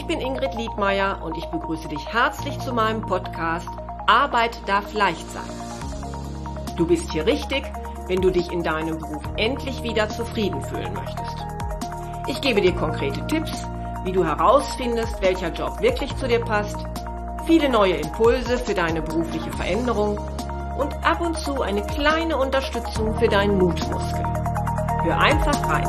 Ich bin Ingrid Liedmeier und ich begrüße dich herzlich zu meinem Podcast Arbeit darf leicht sein. Du bist hier richtig, wenn du dich in deinem Beruf endlich wieder zufrieden fühlen möchtest. Ich gebe dir konkrete Tipps, wie du herausfindest, welcher Job wirklich zu dir passt, viele neue Impulse für deine berufliche Veränderung und ab und zu eine kleine Unterstützung für deinen Mutmuskel. Hör einfach rein.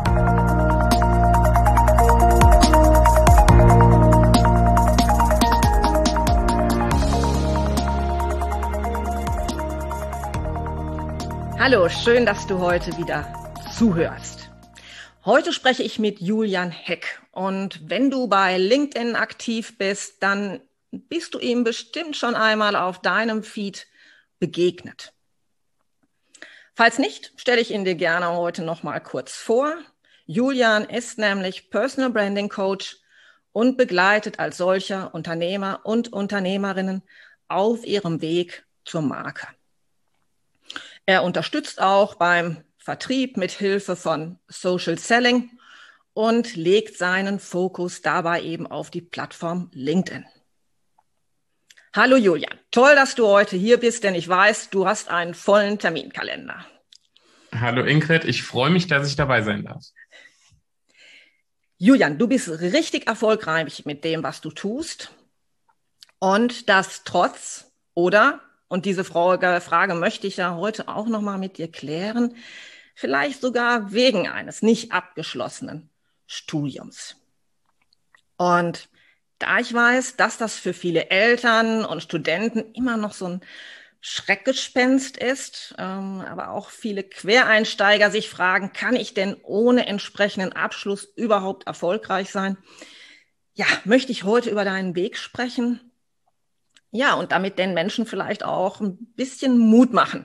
Hallo, schön, dass du heute wieder zuhörst. Heute spreche ich mit Julian Heck und wenn du bei LinkedIn aktiv bist, dann bist du ihm bestimmt schon einmal auf deinem Feed begegnet. Falls nicht, stelle ich ihn dir gerne heute noch mal kurz vor. Julian ist nämlich Personal Branding Coach und begleitet als solcher Unternehmer und Unternehmerinnen auf ihrem Weg zur Marke. Er unterstützt auch beim Vertrieb mit Hilfe von Social Selling und legt seinen Fokus dabei eben auf die Plattform LinkedIn. Hallo Julian, toll, dass du heute hier bist, denn ich weiß, du hast einen vollen Terminkalender. Hallo Ingrid, ich freue mich, dass ich dabei sein darf. Julian, du bist richtig erfolgreich mit dem, was du tust und das trotz, oder? Und diese Frage möchte ich ja heute auch nochmal mit dir klären. Vielleicht sogar wegen eines nicht abgeschlossenen Studiums. Und da ich weiß, dass das für viele Eltern und Studenten immer noch so ein Schreckgespenst ist, aber auch viele Quereinsteiger sich fragen, kann ich denn ohne entsprechenden Abschluss überhaupt erfolgreich sein? Ja, möchte ich heute über deinen Weg sprechen. Ja, und damit den Menschen vielleicht auch ein bisschen Mut machen,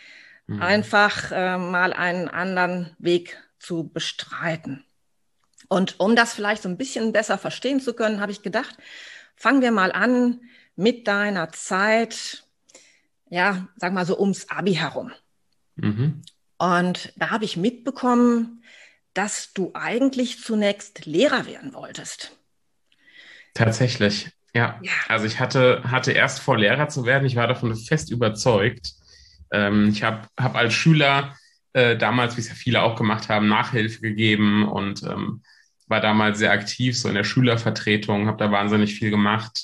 einfach mal einen anderen Weg zu bestreiten. Und um das vielleicht so ein bisschen besser verstehen zu können, habe ich gedacht, fangen wir mal an mit deiner Zeit, ja, sag mal so ums Abi herum. Mhm. Und da habe ich mitbekommen, dass du eigentlich zunächst Lehrer werden wolltest. Tatsächlich. Ja, also ich hatte erst vor, Lehrer zu werden. Ich war davon fest überzeugt. Ich hab als Schüler damals, wie es ja viele auch gemacht haben, Nachhilfe gegeben und war damals sehr aktiv, so in der Schülervertretung, habe da wahnsinnig viel gemacht.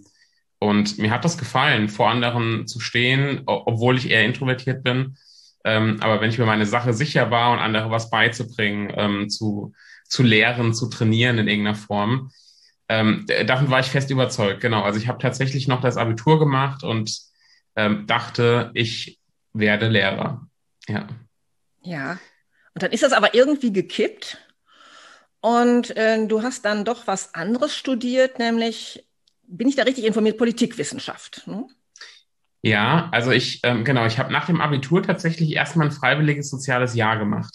Und mir hat das gefallen, vor anderen zu stehen, obwohl ich eher introvertiert bin. Aber wenn ich mir meine Sache sicher war und andere was beizubringen, zu lehren, zu trainieren in irgendeiner Form, davon war ich fest überzeugt, genau. Also ich habe tatsächlich noch das Abitur gemacht und dachte, ich werde Lehrer. Ja. Ja. Und dann ist das aber irgendwie gekippt und du hast dann doch was anderes studiert, nämlich, bin ich da richtig informiert, Politikwissenschaft, ne? Ja, also ich habe nach dem Abitur tatsächlich erstmal ein freiwilliges soziales Jahr gemacht.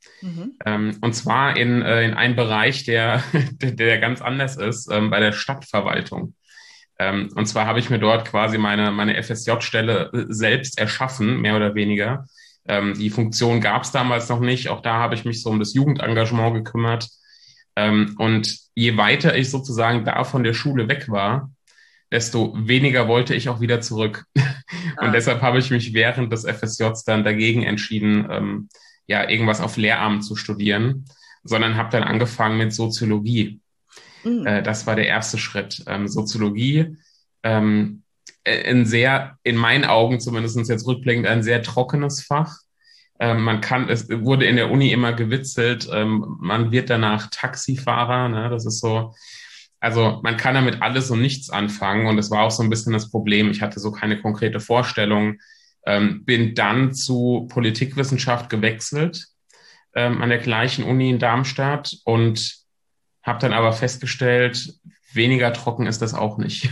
Und zwar in einem Bereich, der ganz anders ist, bei der Stadtverwaltung. Und zwar habe ich mir dort quasi meine FSJ-Stelle selbst erschaffen, mehr oder weniger. Die Funktion gab es damals noch nicht. Auch da habe ich mich so um das Jugendengagement gekümmert. Und je weiter ich sozusagen da von der Schule weg war, desto weniger wollte ich auch wieder zurück. Und deshalb habe ich mich während des FSJs dann dagegen entschieden, irgendwas auf Lehramt zu studieren, sondern habe dann angefangen mit Soziologie. Das war der erste Schritt. Soziologie, in meinen Augen zumindest jetzt rückblickend, ein sehr trockenes Fach. Es wurde in der Uni immer gewitzelt, man wird danach Taxifahrer, ne? Das ist so, also man kann damit alles und nichts anfangen und das war auch so ein bisschen das Problem. Ich hatte so keine konkrete Vorstellung, bin dann zu Politikwissenschaft gewechselt an der gleichen Uni in Darmstadt und habe dann aber festgestellt, weniger trocken ist das auch nicht.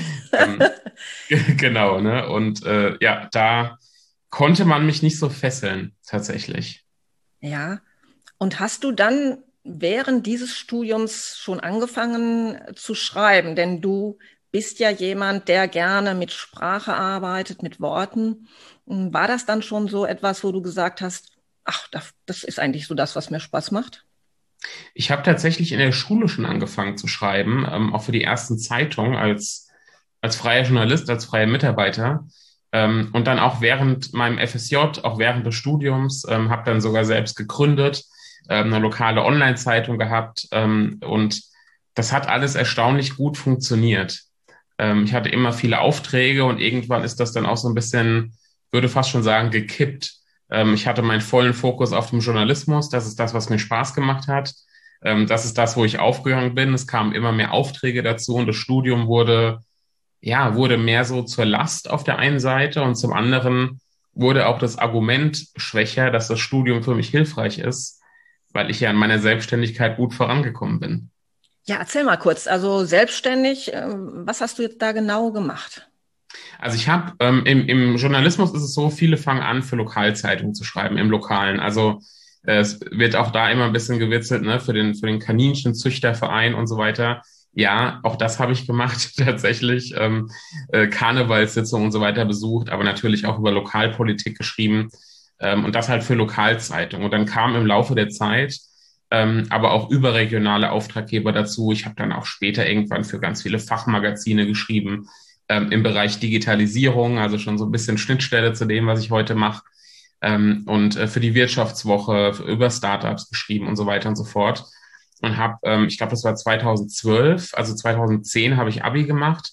Genau, ne? Und da konnte man mich nicht so fesseln, tatsächlich. Ja, und hast du dann während dieses Studiums schon angefangen zu schreiben? Denn du bist ja jemand, der gerne mit Sprache arbeitet, mit Worten. War das dann schon so etwas, wo du gesagt hast, ach, das ist eigentlich so das, was mir Spaß macht? Ich habe tatsächlich in der Schule schon angefangen zu schreiben, auch für die ersten Zeitungen als freier Journalist, als freier Mitarbeiter. Und dann auch während meinem FSJ, auch während des Studiums, habe dann sogar selbst gegründet, eine lokale Online-Zeitung gehabt. Und das hat alles erstaunlich gut funktioniert. Ich hatte immer viele Aufträge und irgendwann ist das dann auch so ein bisschen, würde fast schon sagen, gekippt. Ich hatte meinen vollen Fokus auf dem Journalismus. Das ist das, was mir Spaß gemacht hat. Das ist das, wo ich aufgegangen bin. Es kamen immer mehr Aufträge dazu und das Studium wurde mehr so zur Last auf der einen Seite und zum anderen wurde auch das Argument schwächer, dass das Studium für mich hilfreich ist, weil ich ja in meiner Selbstständigkeit gut vorangekommen bin. Ja, erzähl mal kurz. Also selbstständig, was hast du jetzt da genau gemacht? Also ich habe im Journalismus ist es so, viele fangen an, für Lokalzeitungen zu schreiben, im Lokalen. Also es wird auch da immer ein bisschen gewitzelt, ne, für den Kaninchenzüchterverein und so weiter. Ja, auch das habe ich gemacht, tatsächlich. Karnevalssitzungen und so weiter besucht, aber natürlich auch über Lokalpolitik geschrieben. Und das halt für Lokalzeitungen. Und dann kam im Laufe der Zeit aber auch überregionale Auftraggeber dazu. Ich habe dann auch später irgendwann für ganz viele Fachmagazine geschrieben im Bereich Digitalisierung, also schon so ein bisschen Schnittstelle zu dem, was ich heute mache. Und für die Wirtschaftswoche über Startups geschrieben und so weiter und so fort. Und habe, ich glaube, das war 2012, also 2010 habe ich Abi gemacht,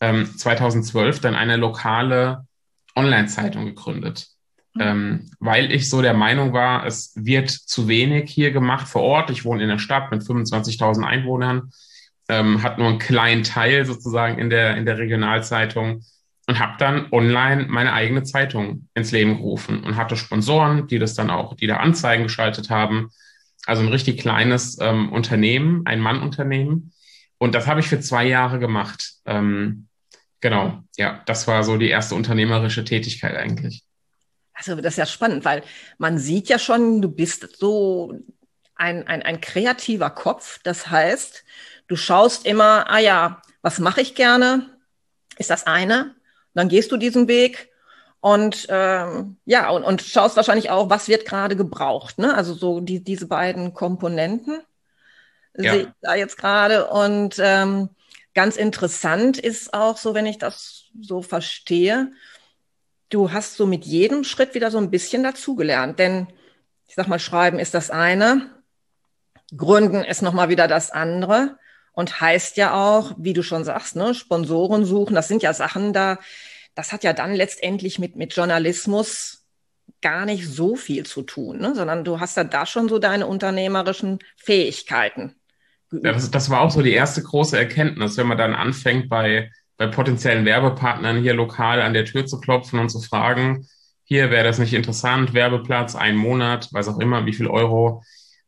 2012 dann eine lokale Online-Zeitung gegründet. Weil ich so der Meinung war, es wird zu wenig hier gemacht vor Ort. Ich wohne in der Stadt mit 25.000 Einwohnern, hat nur einen kleinen Teil sozusagen in der Regionalzeitung und habe dann online meine eigene Zeitung ins Leben gerufen und hatte Sponsoren, die da Anzeigen geschaltet haben. Also ein richtig kleines Unternehmen, ein Mann-Unternehmen. Und das habe ich für 2 Jahre gemacht. Genau, ja, das war so die erste unternehmerische Tätigkeit eigentlich. Also das ist ja spannend, weil man sieht ja schon, du bist so ein kreativer Kopf. Das heißt, du schaust immer, ah ja, was mache ich gerne? Ist das eine? Dann gehst du diesen Weg und ja, und schaust wahrscheinlich auch, was wird gerade gebraucht. Ne? Also so diese beiden Komponenten sehe ich Ja, da jetzt gerade. Und ganz interessant ist auch so, wenn ich das so verstehe, du hast so mit jedem Schritt wieder so ein bisschen dazugelernt. Denn ich sag mal, Schreiben ist das eine, Gründen ist nochmal wieder das andere. Und heißt ja auch, wie du schon sagst, ne, Sponsoren suchen, das sind ja Sachen das hat ja dann letztendlich mit Journalismus gar nicht so viel zu tun, ne? Sondern du hast ja da schon so deine unternehmerischen Fähigkeiten geübt. das war auch so die erste große Erkenntnis, wenn man dann anfängt, bei potenziellen Werbepartnern hier lokal an der Tür zu klopfen und zu fragen, hier wäre das nicht interessant, Werbeplatz, 1 Monat, weiß auch immer, wie viel Euro.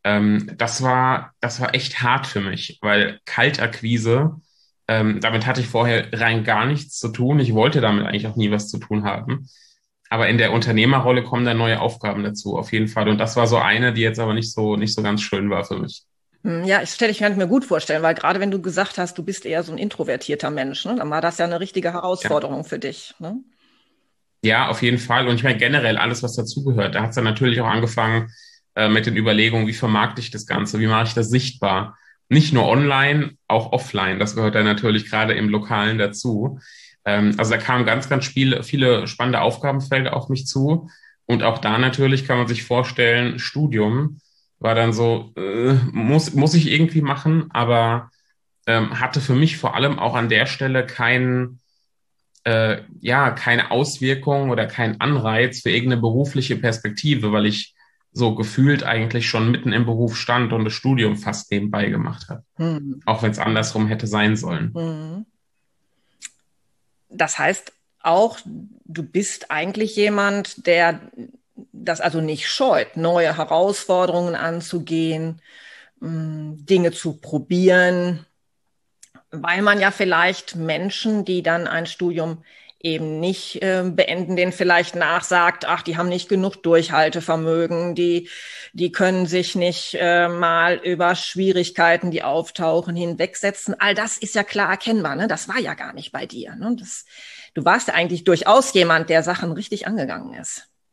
Das war echt hart für mich, weil Kaltakquise, damit hatte ich vorher rein gar nichts zu tun. Ich wollte damit eigentlich auch nie was zu tun haben. Aber in der Unternehmerrolle kommen dann neue Aufgaben dazu, auf jeden Fall. Und das war so eine, die jetzt aber nicht so ganz schön war für mich. Ja, kann ich mir gut vorstellen, weil gerade wenn du gesagt hast, du bist eher so ein introvertierter Mensch, ne, dann war das ja eine richtige Ja. Herausforderung für dich. Ne? Ja, auf jeden Fall. Und ich meine generell alles, was dazugehört. Da hat es dann natürlich auch angefangen mit den Überlegungen, wie vermarkte ich das Ganze, wie mache ich das sichtbar. Nicht nur online, auch offline. Das gehört dann natürlich gerade im Lokalen dazu. Also da kamen ganz, ganz viele spannende Aufgabenfelder auf mich zu. Und auch da natürlich kann man sich vorstellen, Studium war dann so, muss ich irgendwie machen, aber hatte für mich vor allem auch an der Stelle ja, keine Auswirkung oder keinen Anreiz für irgendeine berufliche Perspektive, weil ich so gefühlt eigentlich schon mitten im Beruf stand und das Studium fast nebenbei gemacht habe. Hm. Auch wenn es andersrum hätte sein sollen. Hm. Das heißt auch, du bist eigentlich jemand, der das also nicht scheut, neue Herausforderungen anzugehen, Dinge zu probieren, weil man ja vielleicht Menschen, die dann ein Studium eben nicht beenden, denen vielleicht nachsagt, ach, die haben nicht genug Durchhaltevermögen, die können sich nicht mal über Schwierigkeiten, die auftauchen, hinwegsetzen. All das ist ja klar erkennbar, ne? Das war ja gar nicht bei dir. Ne? Du warst ja eigentlich durchaus jemand, der Sachen richtig angegangen ist.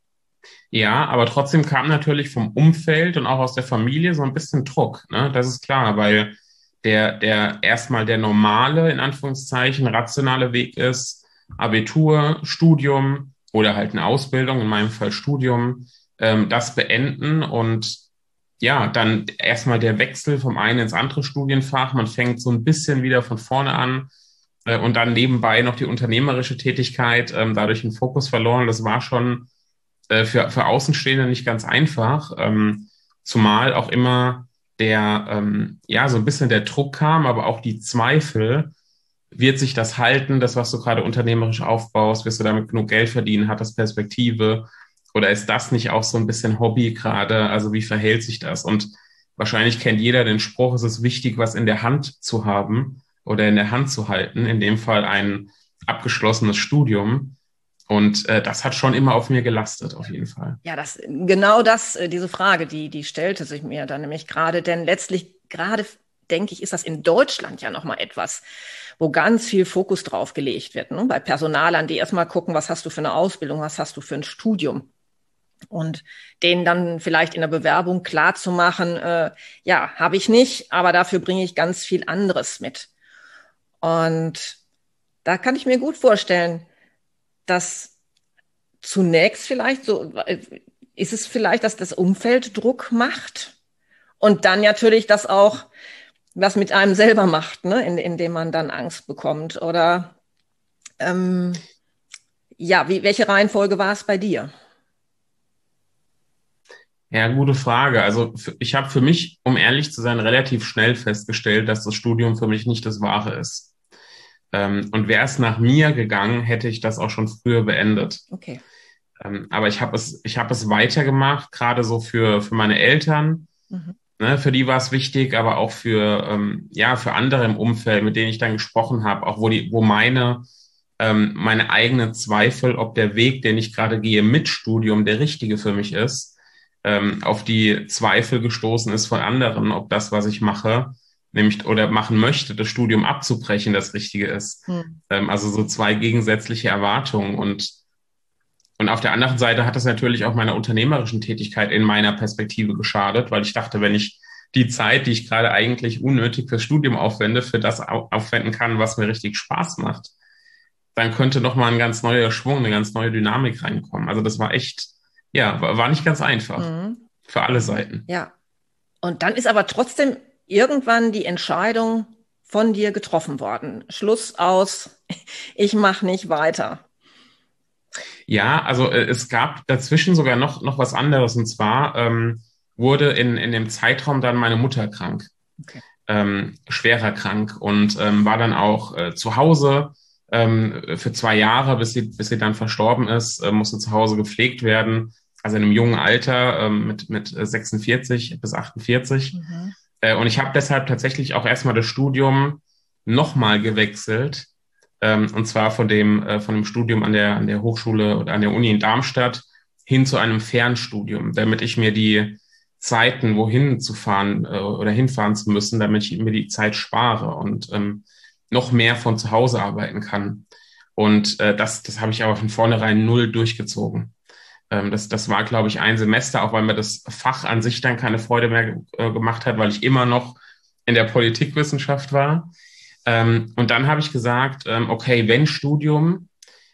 Ja, aber trotzdem kam natürlich vom Umfeld und auch aus der Familie so ein bisschen Druck, ne? Das ist klar, weil der erstmal der normale, in Anführungszeichen, rationale Weg ist, Abitur, Studium oder halt eine Ausbildung, in meinem Fall Studium, das beenden und ja, dann erstmal der Wechsel vom einen ins andere Studienfach. Man fängt so ein bisschen wieder von vorne an und dann nebenbei noch die unternehmerische Tätigkeit, dadurch den Fokus verloren. Das war schon für Außenstehende nicht ganz einfach, zumal auch immer ja, so ein bisschen der Druck kam, aber auch die Zweifel, wird sich das halten, das, was du gerade unternehmerisch aufbaust, wirst du damit genug Geld verdienen, hat das Perspektive oder ist das nicht auch so ein bisschen Hobby gerade, also wie verhält sich das? Und wahrscheinlich kennt jeder den Spruch, es ist wichtig, was in der Hand zu haben oder in der Hand zu halten, in dem Fall ein abgeschlossenes Studium. Und das hat schon immer auf mir gelastet, auf jeden Fall. Ja, genau das, diese Frage, die stellte sich mir dann nämlich gerade, denn letztlich gerade, denke ich, ist das in Deutschland ja nochmal etwas, wo ganz viel Fokus drauf gelegt wird, ne? Bei Personalern, die erstmal gucken, was hast du für eine Ausbildung, was hast du für ein Studium. Und denen dann vielleicht in der Bewerbung klar zu machen, ja, habe ich nicht, aber dafür bringe ich ganz viel anderes mit. Und da kann ich mir gut vorstellen, dass zunächst vielleicht so, ist es vielleicht, dass das Umfeld Druck macht und dann natürlich das auch was mit einem selber macht, ne? Indem man dann Angst bekommt. Oder ja, welche Reihenfolge war es bei dir? Ja, gute Frage. Also ich habe für mich, um ehrlich zu sein, relativ schnell festgestellt, dass das Studium für mich nicht das Wahre ist. Und wäre es nach mir gegangen, hätte ich das auch schon früher beendet. Okay. Aber ich habe es weitergemacht, gerade so für meine Eltern. Mhm. Ne, für die war es wichtig, aber auch ja, für andere im Umfeld, mit denen ich dann gesprochen habe, auch wo meine eigenen Zweifel, ob der Weg, den ich gerade gehe mit Studium, der richtige für mich ist, auf die Zweifel gestoßen ist von anderen, ob das, was ich mache, nämlich oder machen möchte, das Studium abzubrechen, das Richtige ist. Mhm. Also so zwei gegensätzliche Erwartungen und auf der anderen Seite hat das natürlich auch meiner unternehmerischen Tätigkeit in meiner Perspektive geschadet, weil ich dachte, wenn ich die Zeit, die ich gerade eigentlich unnötig fürs Studium aufwende, für das aufwenden kann, was mir richtig Spaß macht, dann könnte noch mal ein ganz neuer Schwung, eine ganz neue Dynamik reinkommen. Also das war echt, ja, war nicht ganz einfach Mhm. für alle Seiten. Ja. Und dann ist aber trotzdem irgendwann die Entscheidung von dir getroffen worden. Schluss aus, ich mache nicht weiter. Ja, also es gab dazwischen sogar noch was anderes. Und zwar wurde in dem Zeitraum dann meine Mutter krank, Okay. schwerer krank und war dann auch zu Hause für 2 Jahre, bis sie dann verstorben ist, musste zu Hause gepflegt werden. Also in einem jungen Alter mit 46 bis 48. Mhm. Und ich habe deshalb tatsächlich auch erstmal das Studium nochmal gewechselt und zwar von dem Studium an der Hochschule oder an der Uni in Darmstadt hin zu einem Fernstudium, damit ich mir die Zeiten, wohin zu fahren oder hinfahren zu müssen, damit ich mir die Zeit spare und noch mehr von zu Hause arbeiten kann. Und das habe ich aber von vornherein null durchgezogen. Das war, glaube ich, ein Semester, auch weil mir das Fach an sich dann keine Freude mehr gemacht hat, weil ich immer noch in der Politikwissenschaft war. Und dann habe ich gesagt, okay, wenn Studium,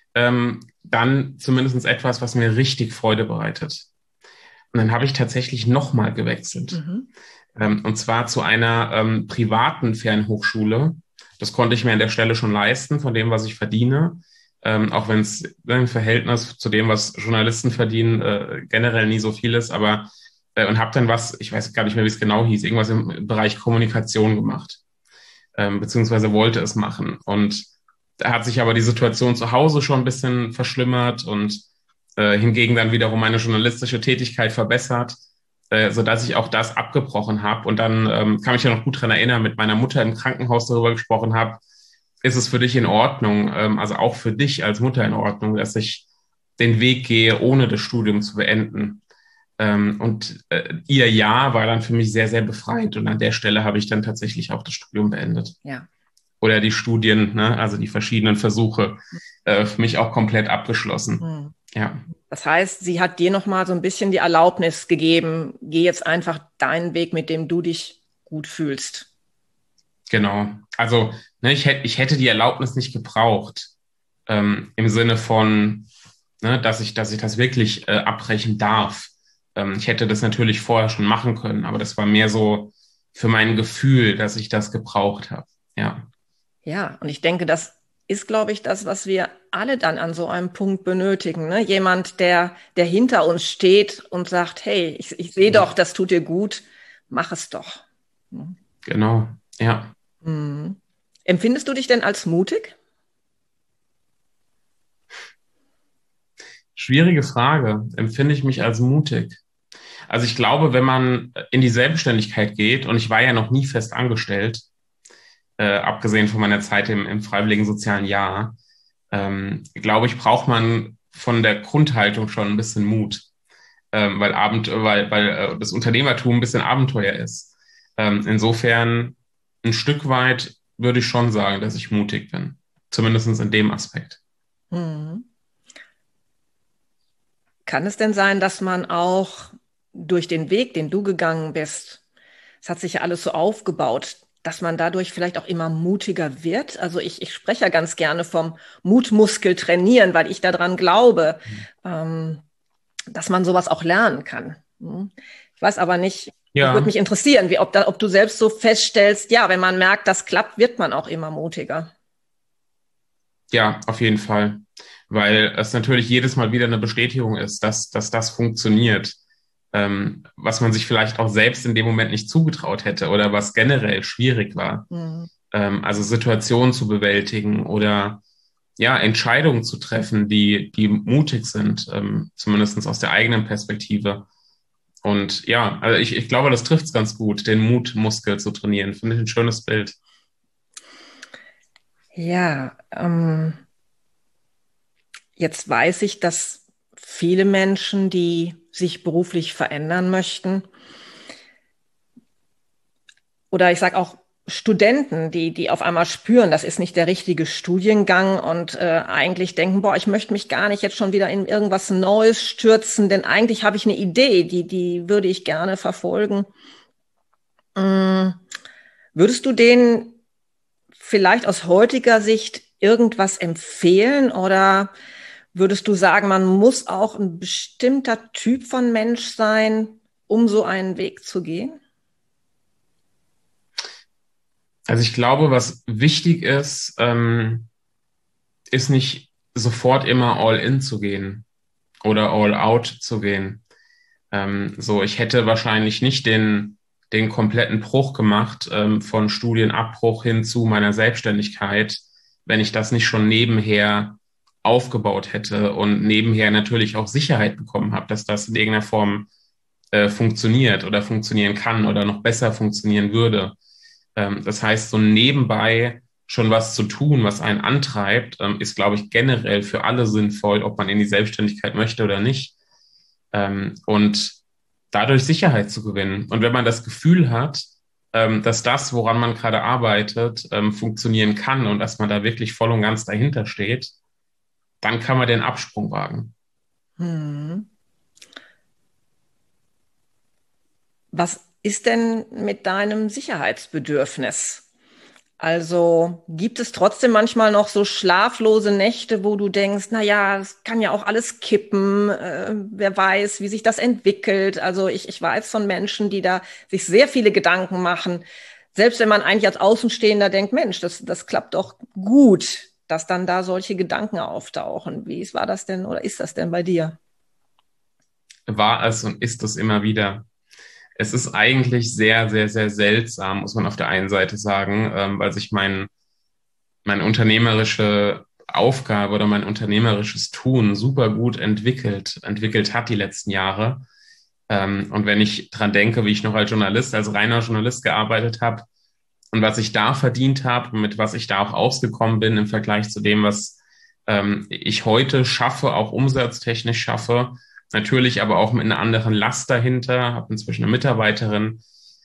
dann zumindest etwas, was mir richtig Freude bereitet. Und dann habe ich tatsächlich nochmal gewechselt. Mhm. Und zwar zu einer privaten Fernhochschule. Das konnte ich mir an der Stelle schon leisten, von dem, was ich verdiene. Auch wenn es im Verhältnis zu dem, was Journalisten verdienen, generell nie so viel ist. Aber und habe dann ich weiß gar nicht mehr, wie es genau hieß, irgendwas im Bereich Kommunikation gemacht. Beziehungsweise wollte es machen. Und da hat sich aber die Situation zu Hause schon ein bisschen verschlimmert und hingegen dann wiederum meine journalistische Tätigkeit verbessert, sodass ich auch das abgebrochen habe. Und dann kann mich ja noch gut dran erinnern, mit meiner Mutter im Krankenhaus darüber gesprochen habe, ist es für dich in Ordnung, also auch für dich als Mutter in Ordnung, dass ich den Weg gehe, ohne das Studium zu beenden. Und ihr Ja war dann für mich sehr, sehr befreiend. Und an der Stelle habe ich dann tatsächlich auch das Studium beendet. Ja. Oder die Studien, ne, also die verschiedenen Versuche, für mich auch komplett abgeschlossen. Mhm. Ja, Das heißt, sie hat dir nochmal so ein bisschen die Erlaubnis gegeben, geh jetzt einfach deinen Weg, mit dem du dich gut fühlst. genau. Also, ne, ich hätte die Erlaubnis nicht gebraucht, im Sinne von, ne, dass ich das wirklich abbrechen darf. Ich hätte das natürlich vorher schon machen können, aber das war mehr so für mein Gefühl, dass ich das gebraucht habe. Ja, Ja, und ich denke, das ist, glaube ich, das, was wir alle dann an so einem Punkt benötigen. Ne? Jemand, der hinter uns steht und sagt, hey, ich sehe doch, das tut dir gut, mach es doch. genau. Ja. Mhm. Empfindest du dich denn als mutig? Schwierige Frage. Empfinde ich mich als mutig? Also ich glaube, wenn man in die Selbstständigkeit geht, und ich war ja noch nie fest angestellt, abgesehen von meiner Zeit im freiwilligen sozialen Jahr, glaube ich, braucht man von der Grundhaltung schon ein bisschen Mut, weil das Unternehmertum ein bisschen Abenteuer ist. Insofern ein Stück weit würde ich schon sagen, dass ich mutig bin, zumindest in dem Aspekt. Mhm. Kann es denn sein, dass man auch durch den Weg, den du gegangen bist, es hat sich ja alles so aufgebaut, dass man dadurch vielleicht auch immer mutiger wird? Also ich spreche ja ganz gerne vom Mutmuskel trainieren, weil ich daran glaube, ähm, dass man sowas auch lernen kann. Hm. Ich weiß aber nicht, das würde Ja, mich interessieren, ob du selbst so feststellst, ja, wenn man merkt, das klappt, wird man auch immer mutiger. ja, auf jeden Fall. Weil es natürlich jedes Mal wieder eine Bestätigung ist, dass das funktioniert. Was man sich vielleicht auch selbst in dem Moment nicht zugetraut hätte oder was generell schwierig war. Hm. Also Situationen zu bewältigen oder ja, Entscheidungen zu treffen, die mutig sind, zumindest aus der eigenen Perspektive. Und ja, also ich glaube, das trifft es ganz gut, den Mutmuskel zu trainieren. Finde ich ein schönes Bild. Ja, jetzt weiß ich, dass viele Menschen, die sich beruflich verändern möchten, oder ich sage auch Studenten, die auf einmal spüren, das ist nicht der richtige Studiengang und eigentlich denken, boah, ich möchte mich gar nicht jetzt schon wieder in irgendwas Neues stürzen, denn eigentlich habe ich eine Idee, die würde ich gerne verfolgen. Mm, Würdest du denen vielleicht aus heutiger Sicht irgendwas empfehlen oder würdest du sagen, man muss auch ein bestimmter Typ von Mensch sein, um so einen Weg zu gehen? Also ich glaube, was wichtig ist, ist nicht sofort immer all in zu gehen oder all out zu gehen. So, ich hätte wahrscheinlich nicht den kompletten Bruch gemacht, von Studienabbruch hin zu meiner Selbstständigkeit, wenn ich das nicht schon nebenher aufgebaut hätte und nebenher natürlich auch Sicherheit bekommen habe, dass das in irgendeiner Form funktioniert oder funktionieren kann oder noch besser funktionieren würde. Das heißt, so nebenbei schon was zu tun, was einen antreibt, ist, glaube ich, generell für alle sinnvoll, ob man in die Selbstständigkeit möchte oder nicht. Und dadurch Sicherheit zu gewinnen. Und wenn man das Gefühl hat, dass das, woran man gerade arbeitet, funktionieren kann und dass man da wirklich voll und ganz dahinter steht, dann kann man den Absprung wagen. Hm. Was ist denn mit deinem Sicherheitsbedürfnis? Also gibt es trotzdem manchmal noch so schlaflose Nächte, wo du denkst, na ja, es kann ja auch alles kippen, wer weiß, wie sich das entwickelt. Also ich weiß von Menschen, die da sich sehr viele Gedanken machen, selbst wenn man eigentlich als Außenstehender denkt, Mensch, das klappt doch gut, dass dann da solche Gedanken auftauchen. Wie war das denn oder ist das denn bei dir? War es und ist es immer wieder. Es ist eigentlich sehr, sehr, sehr seltsam, muss man auf der einen Seite sagen, weil sich meine unternehmerische Aufgabe oder mein unternehmerisches Tun super gut entwickelt hat die letzten Jahre. Und wenn ich dran denke, wie ich noch als Journalist, als reiner Journalist gearbeitet habe und was ich da verdient habe und mit was ich da auch ausgekommen bin im Vergleich zu dem, was ich heute schaffe, auch umsatztechnisch schaffe, natürlich aber auch mit einer anderen Last dahinter, habe inzwischen eine Mitarbeiterin,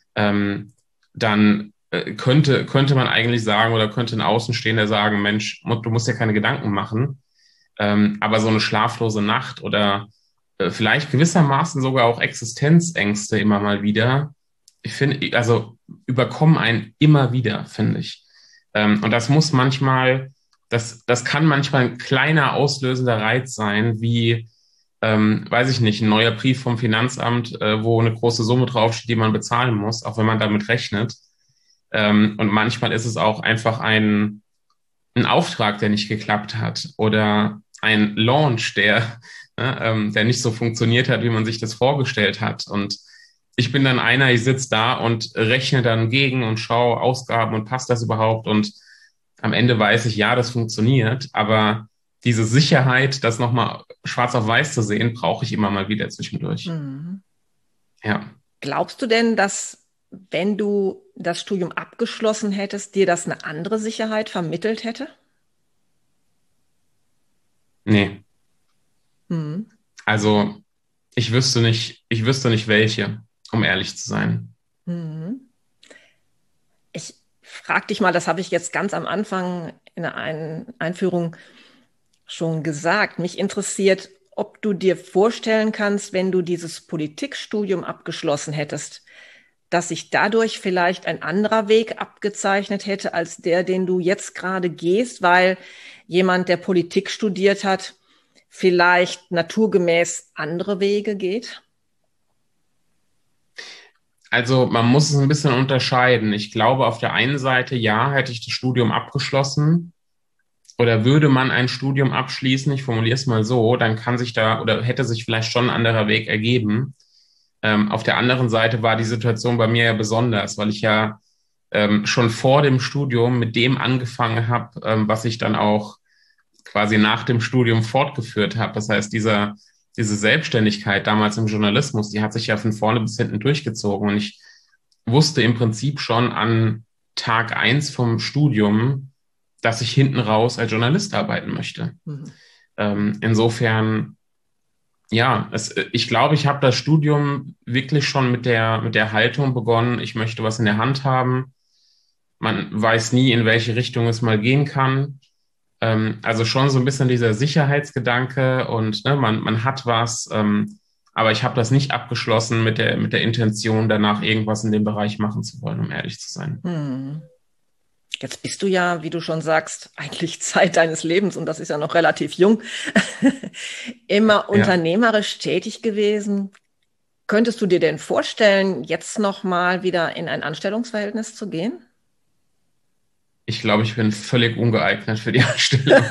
dann könnte man eigentlich sagen oder könnte ein Außenstehender sagen, Mensch, du musst dir keine Gedanken machen. Aber so eine schlaflose Nacht oder vielleicht gewissermaßen sogar auch Existenzängste immer mal wieder, ich finde, also überkommen einen immer wieder, finde ich. Und das muss manchmal, das kann manchmal ein kleiner auslösender Reiz sein, wie, weiß ich nicht, ein neuer Brief vom Finanzamt, wo eine große Summe draufsteht, die man bezahlen muss, auch wenn man damit rechnet. Und manchmal ist es auch einfach ein Auftrag, der nicht geklappt hat oder ein Launch, der nicht so funktioniert hat, wie man sich das vorgestellt hat. Und ich bin dann einer, ich sitze da und rechne dann gegen und schaue Ausgaben und passt das überhaupt? Und am Ende weiß ich, ja, das funktioniert, aber diese Sicherheit, das nochmal schwarz auf weiß zu sehen, brauche ich immer mal wieder zwischendurch. Mhm. Ja. Glaubst du denn, dass wenn du das Studium abgeschlossen hättest, dir das eine andere Sicherheit vermittelt hätte? Nee. Mhm. Also ich wüsste nicht welche, um ehrlich zu sein. Mhm. Ich frage dich mal, das habe ich jetzt ganz am Anfang in der Einführung schon gesagt. Mich interessiert, ob du dir vorstellen kannst, wenn du dieses Politikstudium abgeschlossen hättest, dass sich dadurch vielleicht ein anderer Weg abgezeichnet hätte als der, den du jetzt gerade gehst, weil jemand, der Politik studiert hat, vielleicht naturgemäß andere Wege geht? Also man muss es ein bisschen unterscheiden. Ich glaube, auf der einen Seite, ja, hätte ich das Studium abgeschlossen oder würde man ein Studium abschließen, ich formuliere es mal so, dann kann sich da oder hätte sich vielleicht schon ein anderer Weg ergeben. Auf der anderen Seite war die Situation bei mir ja besonders, weil ich ja schon vor dem Studium mit dem angefangen habe, was ich dann auch quasi nach dem Studium fortgeführt habe. Das heißt, diese Selbstständigkeit damals im Journalismus, die hat sich ja von vorne bis hinten durchgezogen. Und ich wusste im Prinzip schon an Tag eins vom Studium, dass ich hinten raus als Journalist arbeiten möchte. Mhm. Insofern, ja, ich glaube, ich habe das Studium wirklich schon mit der Haltung begonnen, ich möchte was in der Hand haben. Man weiß nie, in welche Richtung es mal gehen kann. Also schon so ein bisschen dieser Sicherheitsgedanke und ne, man hat was, aber ich habe das nicht abgeschlossen mit der Intention, danach irgendwas in dem Bereich machen zu wollen, um ehrlich zu sein. Mhm. Jetzt bist du ja, wie du schon sagst, eigentlich Zeit deines Lebens, und das ist ja noch relativ jung, immer Ja, unternehmerisch tätig gewesen. Könntest du dir denn vorstellen, jetzt noch mal wieder in ein Anstellungsverhältnis zu gehen? ich glaube, ich bin völlig ungeeignet für die Anstellung.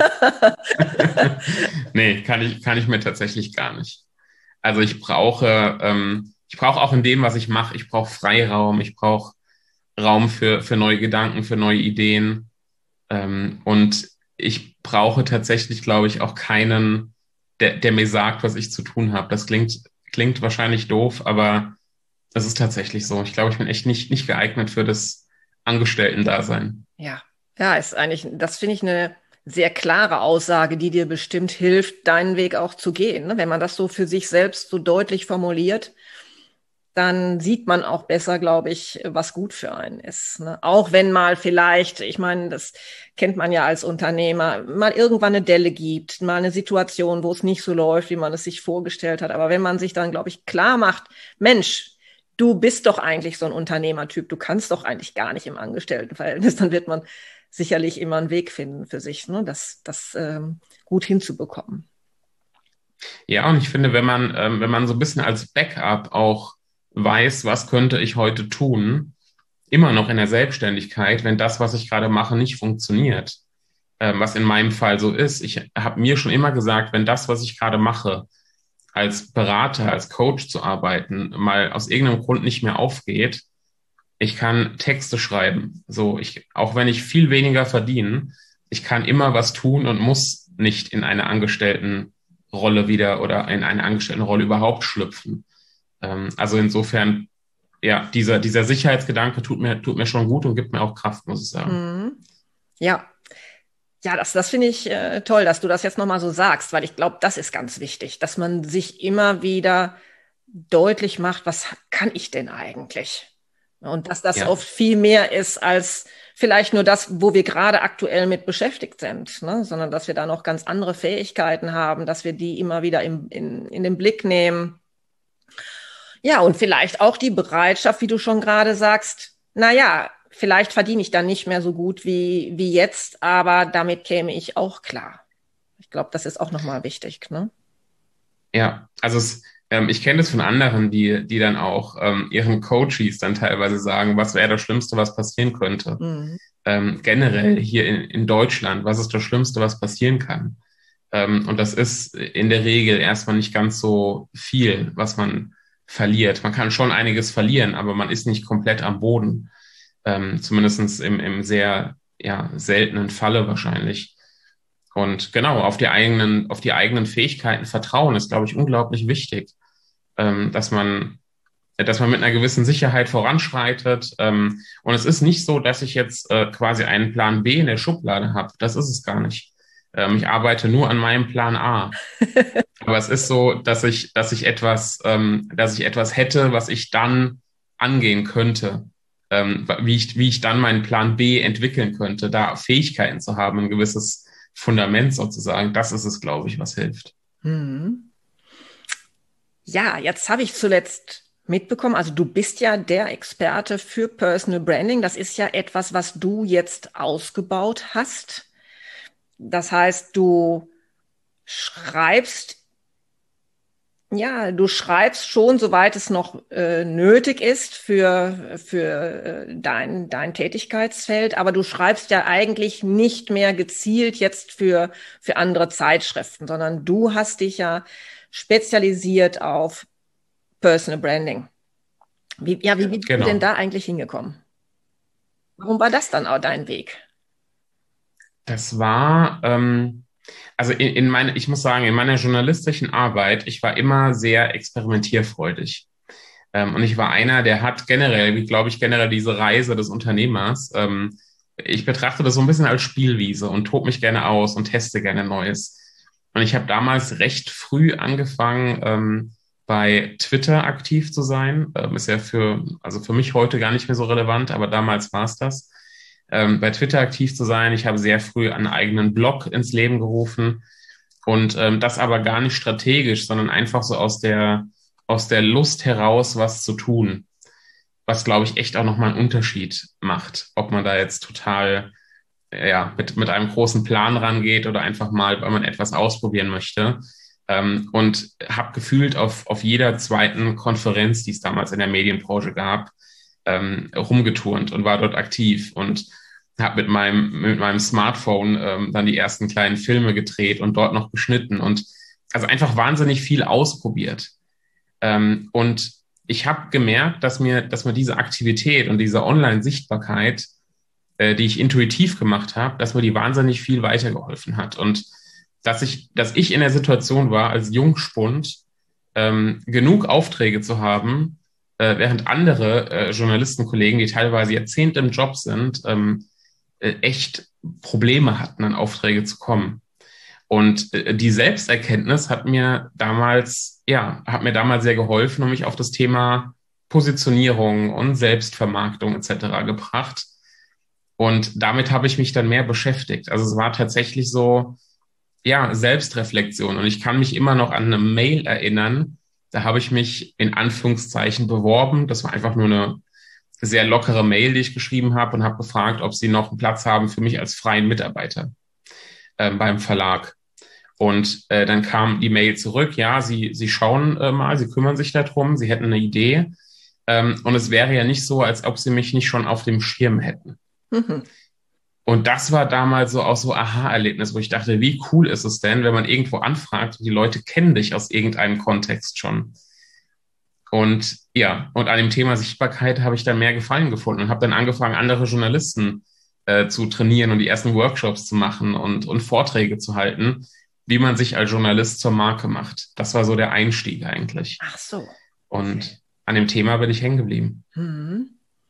Nee, kann ich mir tatsächlich gar nicht. Also ich brauche auch in dem, was ich mache, ich brauche Freiraum, ich brauche Raum für neue Gedanken, für neue Ideen. Und ich brauche tatsächlich, glaube ich, auch keinen, der mir sagt, was ich zu tun habe. Klingt wahrscheinlich doof, aber das ist tatsächlich so. Ich glaube, ich bin echt nicht geeignet für das Angestellten-Dasein. Ja, ja, ist eigentlich, das finde ich eine sehr klare Aussage, die dir bestimmt hilft, deinen Weg auch zu gehen. Ne? Wenn man das so für sich selbst so deutlich formuliert, dann sieht man auch besser, glaube ich, was gut für einen ist. Ne? Auch wenn mal vielleicht, ich meine, das kennt man ja als Unternehmer, mal irgendwann eine Delle gibt, mal eine Situation, wo es nicht so läuft, wie man es sich vorgestellt hat. Aber wenn man sich dann, glaube ich, klar macht, Mensch, du bist doch eigentlich so ein Unternehmertyp, du kannst doch eigentlich gar nicht im Angestelltenverhältnis, dann wird man sicherlich immer einen Weg finden für sich, ne? Das gut hinzubekommen. Ja, und ich finde, wenn man so ein bisschen als Backup auch weiß, was könnte ich heute tun, immer noch in der Selbstständigkeit, wenn das, was ich gerade mache, nicht funktioniert, was in meinem Fall so ist. Ich habe mir schon immer gesagt, wenn das, was ich gerade mache, als Berater, als Coach zu arbeiten, mal aus irgendeinem Grund nicht mehr aufgeht, ich kann Texte schreiben. Auch wenn ich viel weniger verdiene, ich kann immer was tun und muss nicht in eine Angestelltenrolle wieder oder in eine Angestelltenrolle überhaupt schlüpfen. Also insofern, ja, dieser Sicherheitsgedanke tut mir schon gut und gibt mir auch Kraft, muss ich sagen. Mhm. Ja, ja, das finde ich toll, dass du das jetzt nochmal so sagst, weil ich glaube, das ist ganz wichtig, dass man sich immer wieder deutlich macht, was kann ich denn eigentlich? Und dass das oft viel mehr ist als vielleicht nur das, wo wir gerade aktuell mit beschäftigt sind, ne? Sondern dass wir da noch ganz andere Fähigkeiten haben, dass wir die immer wieder in den Blick nehmen. Ja, und vielleicht auch die Bereitschaft, wie du schon gerade sagst, naja, vielleicht verdiene ich dann nicht mehr so gut wie jetzt, aber damit käme ich auch klar. Ich glaube, das ist auch nochmal wichtig, ne? Ja, also ich kenne das von anderen, die dann auch ihren Coaches dann teilweise sagen, was wäre das Schlimmste, was passieren könnte. Mhm. Generell hier in Deutschland, was ist das Schlimmste, was passieren kann? Und das ist in der Regel erstmal nicht ganz so viel, was man verliert. Man kann schon einiges verlieren, aber man ist nicht komplett am Boden. Zumindest im sehr seltenen Falle wahrscheinlich. Und genau, auf die eigenen Fähigkeiten vertrauen ist, glaube ich, unglaublich wichtig, dass man mit einer gewissen Sicherheit voranschreitet. Und es ist nicht so, dass ich jetzt quasi einen Plan B in der Schublade habe. Das ist es gar nicht. Ich arbeite nur an meinem Plan A. Aber es ist so, dass ich etwas hätte, was ich dann angehen könnte, wie ich dann meinen Plan B entwickeln könnte, da Fähigkeiten zu haben, ein gewisses Fundament sozusagen. Das ist es, glaube ich, was hilft. Mhm. Ja, jetzt habe ich zuletzt mitbekommen, also du bist ja der Experte für Personal Branding. Das ist ja etwas, was du jetzt ausgebaut hast. Das heißt, du schreibst schon, soweit es noch nötig ist für dein Tätigkeitsfeld, aber du schreibst ja eigentlich nicht mehr gezielt jetzt für andere Zeitschriften, sondern du hast dich ja spezialisiert auf Personal Branding. Wie bist du denn da eigentlich hingekommen? Warum war das dann auch dein Weg? Das war, also ich muss sagen, in meiner journalistischen Arbeit, ich war immer sehr experimentierfreudig. Und ich war einer, der hat generell, wie glaube ich, generell diese Reise des Unternehmers. Ich betrachte das so ein bisschen als Spielwiese und tobe mich gerne aus und teste gerne Neues. Und ich habe damals recht früh angefangen, bei Twitter aktiv zu sein. Ist ja für mich heute gar nicht mehr so relevant, aber damals war es das. Bei Twitter aktiv zu sein. Ich habe sehr früh einen eigenen Blog ins Leben gerufen und das aber gar nicht strategisch, sondern einfach so aus der Lust heraus, was zu tun. Was, glaube ich, echt auch nochmal einen Unterschied macht, ob man da jetzt total mit einem großen Plan rangeht oder einfach mal, weil man etwas ausprobieren möchte. Und habe gefühlt auf jeder zweiten Konferenz, die es damals in der Medienbranche gab, rumgeturnt und war dort aktiv und habe mit meinem Smartphone dann die ersten kleinen Filme gedreht und dort noch geschnitten und also einfach wahnsinnig viel ausprobiert. Und ich habe gemerkt, dass mir diese Aktivität und diese Online-Sichtbarkeit, die ich intuitiv gemacht habe, dass mir die wahnsinnig viel weitergeholfen hat und dass ich in der Situation war, als Jungspund genug Aufträge zu haben, während andere Journalistenkollegen, die teilweise Jahrzehnte im Job sind, echt Probleme hatten, an Aufträge zu kommen. Und die Selbsterkenntnis hat mir damals sehr geholfen und mich auf das Thema Positionierung und Selbstvermarktung etc. gebracht. Und damit habe ich mich dann mehr beschäftigt. Also es war tatsächlich so, ja, Selbstreflexion. Und ich kann mich immer noch an eine Mail erinnern. Da habe ich mich in Anführungszeichen beworben. Das war einfach nur eine sehr lockere Mail, die ich geschrieben habe und habe gefragt, ob sie noch einen Platz haben für mich als freien Mitarbeiter beim Verlag. Und dann kam die Mail zurück, ja, sie schauen mal, sie kümmern sich darum, sie hätten eine Idee. Und es wäre ja nicht so, als ob sie mich nicht schon auf dem Schirm hätten. Mhm. Und das war damals so auch so Aha-Erlebnis, wo ich dachte, wie cool ist es denn, wenn man irgendwo anfragt und die Leute kennen dich aus irgendeinem Kontext schon. Und ja, und an dem Thema Sichtbarkeit habe ich dann mehr Gefallen gefunden und habe dann angefangen, andere Journalisten zu trainieren und die ersten Workshops zu machen und Vorträge zu halten, wie man sich als Journalist zur Marke macht. Das war so der Einstieg eigentlich. Ach so. Okay. Und an dem Thema bin ich hängen geblieben. Mhm.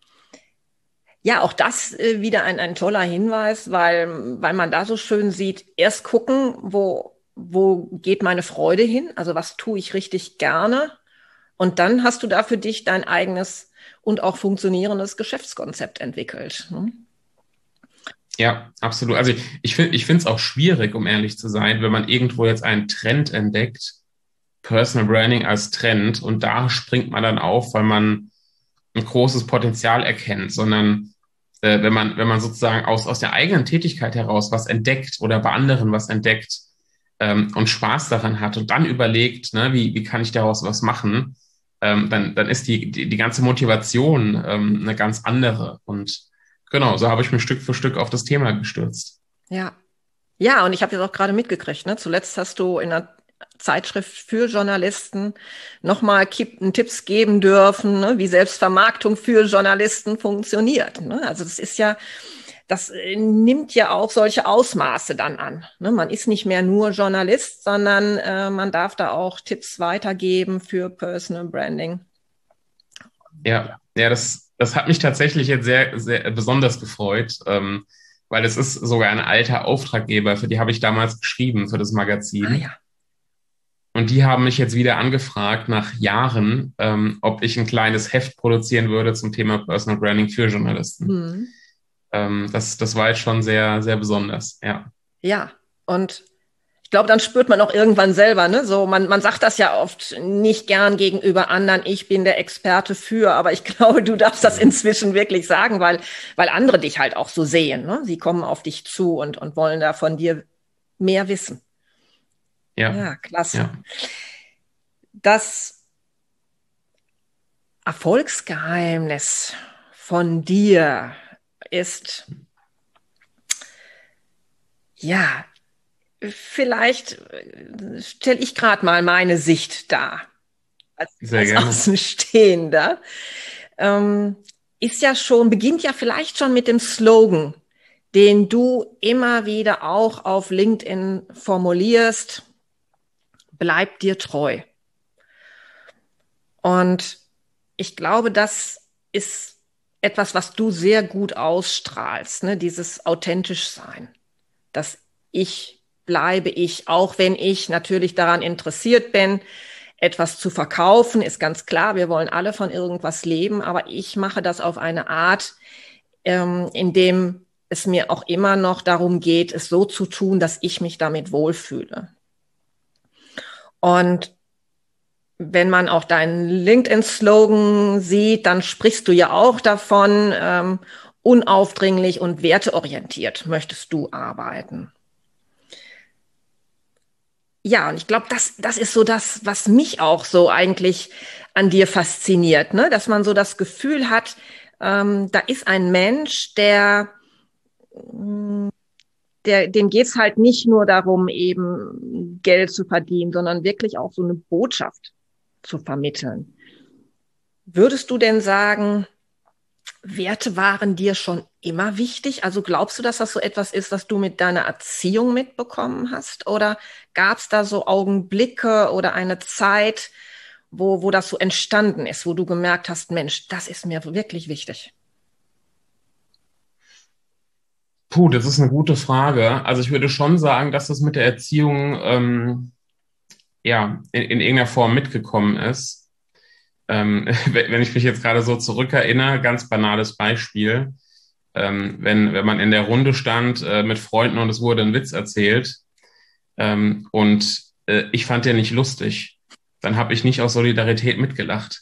Ja, auch das wieder ein toller Hinweis, weil man da so schön sieht, erst gucken, wo geht meine Freude hin, also was tue ich richtig gerne Und dann hast du da für dich dein eigenes und auch funktionierendes Geschäftskonzept entwickelt. Ne? Ja, absolut. Also ich finde es auch schwierig, um ehrlich zu sein, wenn man irgendwo jetzt einen Trend entdeckt, Personal Branding als Trend, und da springt man dann auf, weil man ein großes Potenzial erkennt, sondern wenn man sozusagen aus der eigenen Tätigkeit heraus was entdeckt oder bei anderen was entdeckt und Spaß daran hat und dann überlegt, ne, wie kann ich daraus was machen, dann ist die ganze Motivation eine ganz andere. Und genau, so habe ich mich Stück für Stück auf das Thema gestürzt. Ja. Ja, und ich habe jetzt auch gerade mitgekriegt, ne? Zuletzt hast du in einer Zeitschrift für Journalisten nochmal Tipps geben dürfen, ne? Wie Selbstvermarktung für Journalisten funktioniert. Ne? Also das nimmt ja auch solche Ausmaße dann an. Ne? Man ist nicht mehr nur Journalist, sondern man darf da auch Tipps weitergeben für Personal Branding. Ja, das hat mich tatsächlich jetzt sehr, sehr besonders gefreut, weil es ist sogar ein alter Auftraggeber, für die habe ich damals geschrieben, für das Ah Magazin. ja. Und die haben mich jetzt wieder angefragt nach Jahren, ob ich ein kleines Heft produzieren würde zum Thema Personal Branding für Journalisten. Hm. Das war jetzt schon sehr, sehr besonders, ja. Ja, und ich glaube, dann spürt man auch irgendwann selber, ne? So, man sagt das ja oft nicht gern gegenüber anderen, ich bin der Experte für, aber ich glaube, du darfst das inzwischen wirklich sagen, weil andere dich halt auch so sehen, ne? Sie kommen auf dich zu und wollen da von dir mehr wissen. Ja, Ja, klasse. ja. Das Erfolgsgeheimnis von dir ist, ja, vielleicht stelle ich gerade mal meine Sicht dar. Sehr Als gerne. Außenstehender, ähm, beginnt ja vielleicht schon mit dem Slogan, den du immer wieder auch auf LinkedIn formulierst: Bleib dir treu. Und ich glaube, das ist etwas, was du sehr gut ausstrahlst, ne? Dieses authentisch sein. Das Ich bleibe ich, auch wenn ich natürlich daran interessiert bin, etwas zu verkaufen, ist ganz klar. Wir wollen alle von irgendwas leben, aber ich mache das auf eine Art, in dem es mir auch immer noch darum geht, es so zu tun, dass ich mich damit wohlfühle. Und wenn man auch deinen LinkedIn-Slogan sieht, dann sprichst du ja auch davon, unaufdringlich und werteorientiert möchtest du arbeiten. Ja, und ich glaube, das ist so das, was mich auch so eigentlich an dir fasziniert, ne? Dass man so das Gefühl hat, da ist ein Mensch, dem geht's halt nicht nur darum, eben Geld zu verdienen, sondern wirklich auch so eine Botschaft zu vermitteln. Würdest du denn sagen, Werte waren dir schon immer wichtig? Also glaubst du, dass das so etwas ist, was du mit deiner Erziehung mitbekommen hast? Oder gab es da so Augenblicke oder eine Zeit, wo das so entstanden ist, wo du gemerkt hast, Mensch, das ist mir wirklich wichtig? Puh, das ist eine gute Frage. Also ich würde schon sagen, dass das mit der Erziehung ja in irgendeiner Form mitgekommen ist. Wenn ich mich jetzt gerade so zurückerinnere, ganz banales Beispiel. Wenn man in der Runde stand mit Freunden und es wurde ein Witz erzählt und ich fand den nicht lustig, dann habe ich nicht aus Solidarität mitgelacht.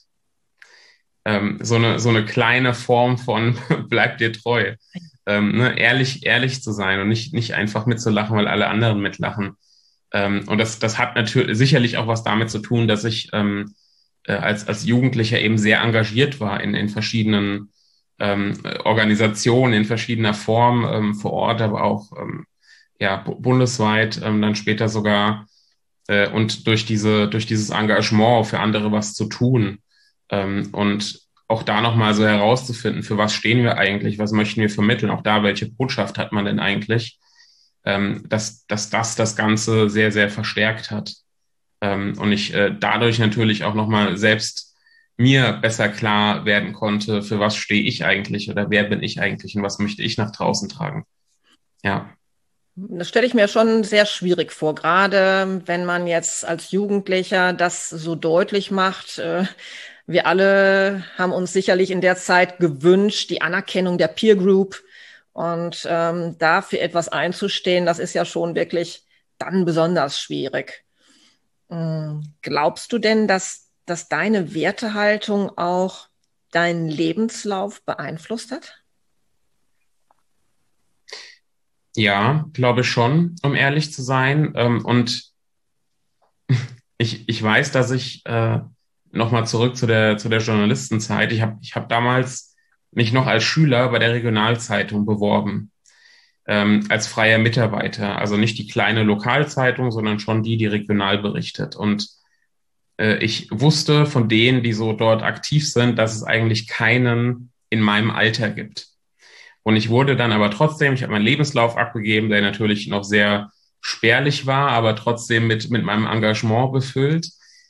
So eine kleine Form von bleib dir treu. Ne, ehrlich zu sein und nicht einfach mitzulachen, weil alle anderen mitlachen. Und das hat natürlich sicherlich auch was damit zu tun, dass ich als Jugendlicher eben sehr engagiert war in verschiedenen Organisationen, in verschiedener Form vor Ort, aber auch ja, bundesweit, dann später sogar und durch dieses Engagement für andere was zu tun und auch da nochmal so herauszufinden, für was stehen wir eigentlich, was möchten wir vermitteln, auch da, welche Botschaft hat man denn eigentlich, dass das Ganze sehr, sehr verstärkt hat. Und ich dadurch natürlich auch nochmal selbst mir besser klar werden konnte, für was stehe ich eigentlich oder wer bin ich eigentlich und was möchte ich nach draußen tragen. Ja. Das stelle ich mir schon sehr schwierig vor, gerade wenn man jetzt als Jugendlicher das so deutlich macht. Wir alle haben uns sicherlich in der Zeit gewünscht, die Anerkennung der Peer Group und da für etwas einzustehen, das ist ja schon wirklich dann besonders schwierig. Glaubst du denn, dass deine Wertehaltung auch deinen Lebenslauf beeinflusst hat? Ja, glaube schon, um ehrlich zu sein. Und ich weiß, dass ich nochmal zurück zu der Journalistenzeit. Ich hab damals mich noch als Schüler bei der Regionalzeitung beworben, als freier Mitarbeiter. Also nicht die kleine Lokalzeitung, sondern schon die, die regional berichtet. Und ich wusste von denen, die so dort aktiv sind, dass es eigentlich keinen in meinem Alter gibt. Und ich wurde dann aber trotzdem, ich habe meinen Lebenslauf abgegeben, der natürlich noch sehr spärlich war, aber trotzdem mit meinem Engagement befüllt,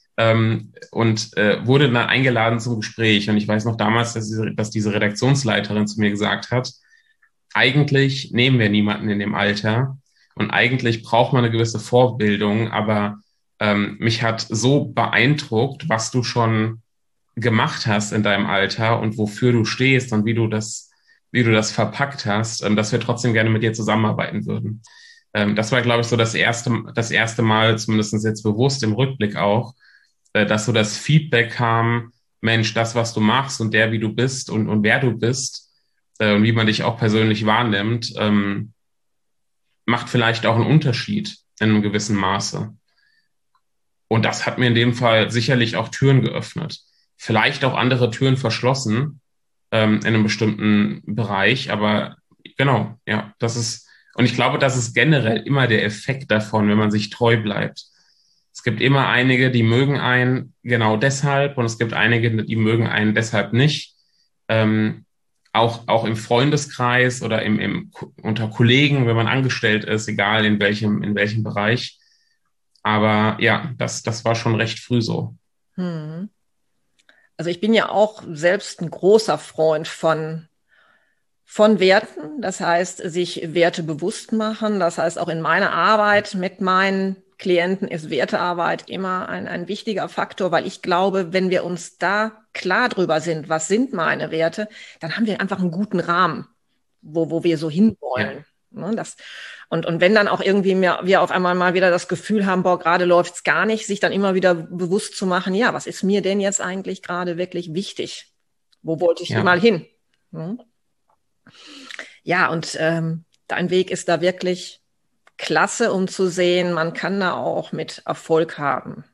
und wurde dann eingeladen zum Gespräch. Und ich weiß noch damals, dass diese Redaktionsleiterin zu mir gesagt hat, eigentlich nehmen wir niemanden in dem Alter und eigentlich braucht man eine gewisse Vorbildung, aber mich hat so beeindruckt, was du schon gemacht hast in deinem Alter und wofür du stehst und wie du das verpackt hast, dass wir trotzdem gerne mit dir zusammenarbeiten würden. Das war, glaube ich, so das erste Mal, zumindest jetzt bewusst im Rückblick auch, dass so das Feedback kam, Mensch, das, was du machst und der, wie du bist und wer du bist, und wie man dich auch persönlich wahrnimmt, macht vielleicht auch einen Unterschied in einem gewissen Maße. Und das hat mir in dem Fall sicherlich auch Türen geöffnet. Vielleicht auch andere Türen verschlossen, in einem bestimmten Bereich. Aber genau, ja, und ich glaube, das ist generell immer der Effekt davon, wenn man sich treu bleibt. Es gibt immer einige, die mögen einen genau deshalb und es gibt einige, die mögen einen deshalb nicht. Auch im Freundeskreis oder unter Kollegen, wenn man angestellt ist, egal in welchem Bereich. Aber ja, das war schon recht früh so. Hm. Also ich bin ja auch selbst ein großer Freund von Werten. Das heißt, sich Werte bewusst machen. Das heißt, auch in meiner Arbeit mit meinen Klienten ist Wertearbeit immer ein wichtiger Faktor, weil ich glaube, wenn wir uns da klar drüber sind, was sind meine Werte, dann haben wir einfach einen guten Rahmen, wo wir so hinwollen. Ja. Ne, und wenn dann auch irgendwie wir auf einmal mal wieder das Gefühl haben, boah, gerade läuft's gar nicht, sich dann immer wieder bewusst zu machen, ja, was ist mir denn jetzt eigentlich gerade wirklich wichtig? Wo wollte ich mal hin? Hm? Ja, und dein Weg ist da wirklich klasse, um zu sehen, man kann da auch mit Erfolg haben.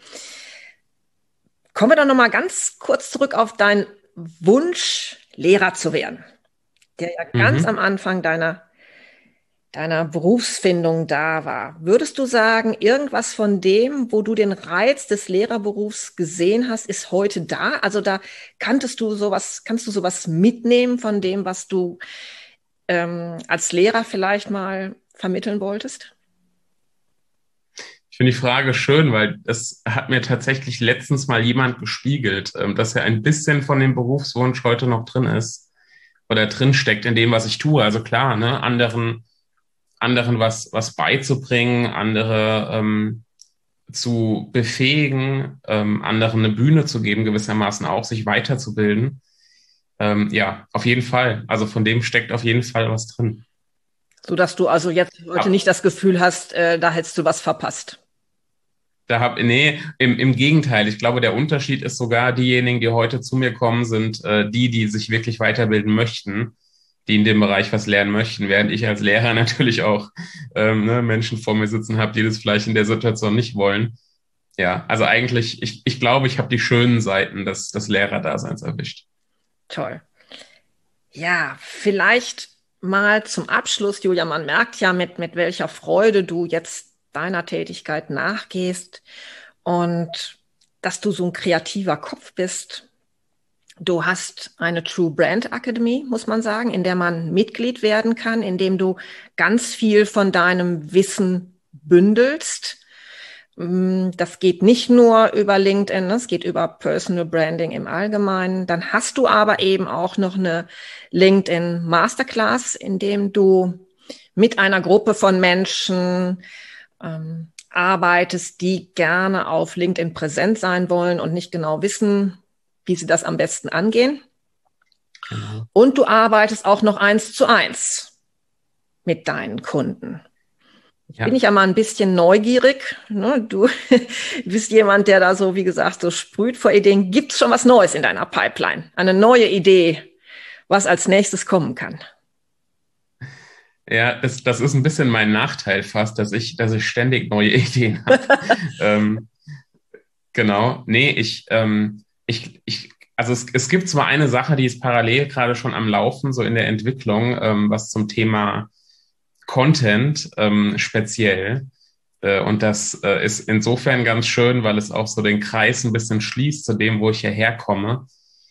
Kommen wir doch noch mal ganz kurz zurück auf deinen Wunsch, Lehrer zu werden, der ja ganz am Anfang deiner Berufsfindung da war. Würdest du sagen, irgendwas von dem, wo du den Reiz des Lehrerberufs gesehen hast, ist heute da? Also da kannst du sowas mitnehmen von dem, was du als Lehrer vielleicht mal vermitteln wolltest? Ich finde die Frage schön, weil es hat mir tatsächlich letztens mal jemand gespiegelt, dass er ein bisschen von dem Berufswunsch heute noch drin ist oder drin steckt in dem, was ich tue. Also klar, ne, anderen was beizubringen, andere zu befähigen, anderen eine Bühne zu geben, gewissermaßen auch, sich weiterzubilden. Ja, auf jeden Fall. Also von dem steckt auf jeden Fall was drin. Sodass du also jetzt heute nicht das Gefühl hast, da hättest du was verpasst. Nee, im Gegenteil. Ich glaube, der Unterschied ist sogar, diejenigen, die heute zu mir kommen, sind die sich wirklich weiterbilden möchten, die in dem Bereich was lernen möchten, während ich als Lehrer natürlich auch Menschen vor mir sitzen habe, die das vielleicht in der Situation nicht wollen. Ja, also eigentlich, ich glaube, ich habe die schönen Seiten des Lehrerdaseins erwischt. Toll. Ja, vielleicht mal zum Abschluss, Julia, man merkt ja, mit welcher Freude du jetzt deiner Tätigkeit nachgehst und dass du so ein kreativer Kopf bist. Du hast eine True Brand Academy, muss man sagen, in der man Mitglied werden kann, in dem du ganz viel von deinem Wissen bündelst. Das geht nicht nur über LinkedIn, das geht über Personal Branding im Allgemeinen. Dann hast du aber eben auch noch eine LinkedIn Masterclass, in dem du mit einer Gruppe von Menschen arbeitest, die gerne auf LinkedIn präsent sein wollen und nicht genau wissen, wie sie das am besten angehen. Genau. Und du arbeitest auch noch 1:1 mit deinen Kunden. Ja. Bin ich ja mal ein bisschen neugierig. Ne? Du bist jemand, der da so, wie gesagt, so sprüht vor Ideen. Gibt es schon was Neues in deiner Pipeline? Eine neue Idee, was als nächstes kommen kann? Ja, das ist ein bisschen mein Nachteil fast, dass ich ständig neue Ideen habe. Genau. Nee, also es gibt zwar eine Sache, die ist parallel gerade schon am Laufen, so in der Entwicklung, was zum Thema Content speziell. Und das ist insofern ganz schön, weil es auch so den Kreis ein bisschen schließt zu dem, wo ich hierher komme.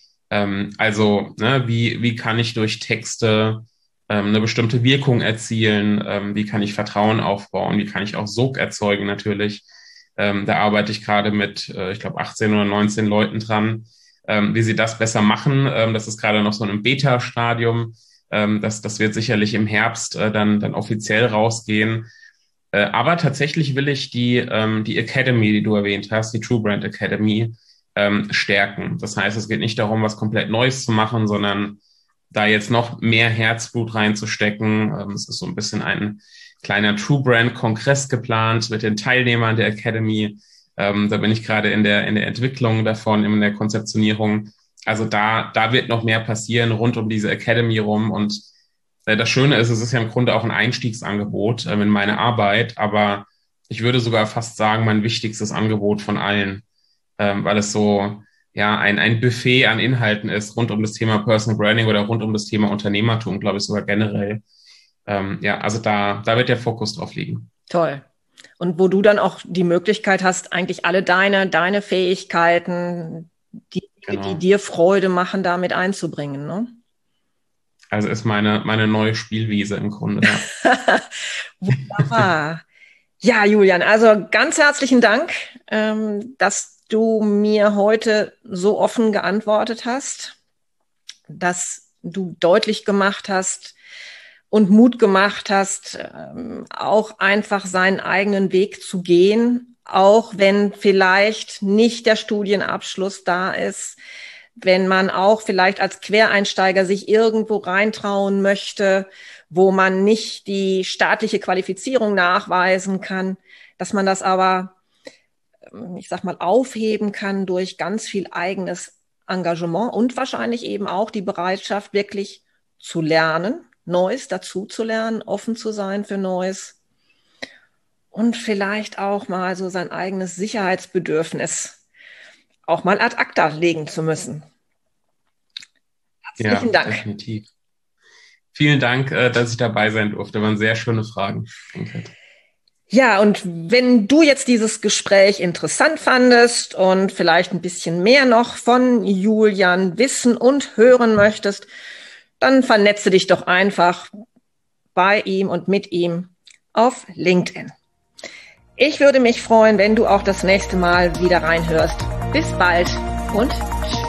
Also, ne, wie kann ich durch Texte eine bestimmte Wirkung erzielen? Wie kann ich Vertrauen aufbauen? Wie kann ich auch Sog erzeugen natürlich? Da arbeite ich gerade mit, ich glaube, 18 oder 19 Leuten dran, wie sie das besser machen. Das ist gerade noch so ein Beta-Stadium. Das wird sicherlich im Herbst dann offiziell rausgehen. Aber tatsächlich will ich die Academy, die du erwähnt hast, die True Brand Academy, stärken. Das heißt, es geht nicht darum, was komplett Neues zu machen, sondern da jetzt noch mehr Herzblut reinzustecken. Es ist so ein bisschen ein kleiner True Brand Kongress geplant mit den Teilnehmern der Academy. Da bin ich gerade in der Entwicklung davon, in der Konzeptionierung. Also da wird noch mehr passieren rund um diese Academy rum. Und das Schöne ist, es ist ja im Grunde auch ein Einstiegsangebot in meine Arbeit. Aber ich würde sogar fast sagen, mein wichtigstes Angebot von allen, weil es so ja ein Buffet an Inhalten ist rund um das Thema Personal Branding oder rund um das Thema Unternehmertum, glaube ich sogar generell. Ja, also da wird der Fokus drauf liegen. Toll. Und wo du dann auch die Möglichkeit hast, eigentlich alle deine Fähigkeiten, die dir Freude machen, damit einzubringen, ne? Also ist meine neue Spielwiese im Grunde. Ja. Wunderbar. Ja, Julian, also ganz herzlichen Dank, dass du mir heute so offen geantwortet hast, dass du deutlich gemacht hast und Mut gemacht hast, auch einfach seinen eigenen Weg zu gehen, auch wenn vielleicht nicht der Studienabschluss da ist, wenn man auch vielleicht als Quereinsteiger sich irgendwo reintrauen möchte, wo man nicht die staatliche Qualifizierung nachweisen kann, dass man das aber, ich sag mal, aufheben kann durch ganz viel eigenes Engagement und wahrscheinlich eben auch die Bereitschaft, wirklich zu lernen, Neues dazu zu lernen, offen zu sein für Neues und vielleicht auch mal so sein eigenes Sicherheitsbedürfnis auch mal ad acta legen zu müssen. Herzlichen Dank. Definitiv. Vielen Dank, dass ich dabei sein durfte. Das waren sehr schöne Fragen. Danke. Ja, und wenn du jetzt dieses Gespräch interessant fandest und vielleicht ein bisschen mehr noch von Julian wissen und hören möchtest, dann vernetze dich doch einfach bei ihm und mit ihm auf LinkedIn. Ich würde mich freuen, wenn du auch das nächste Mal wieder reinhörst. Bis bald und tschüss.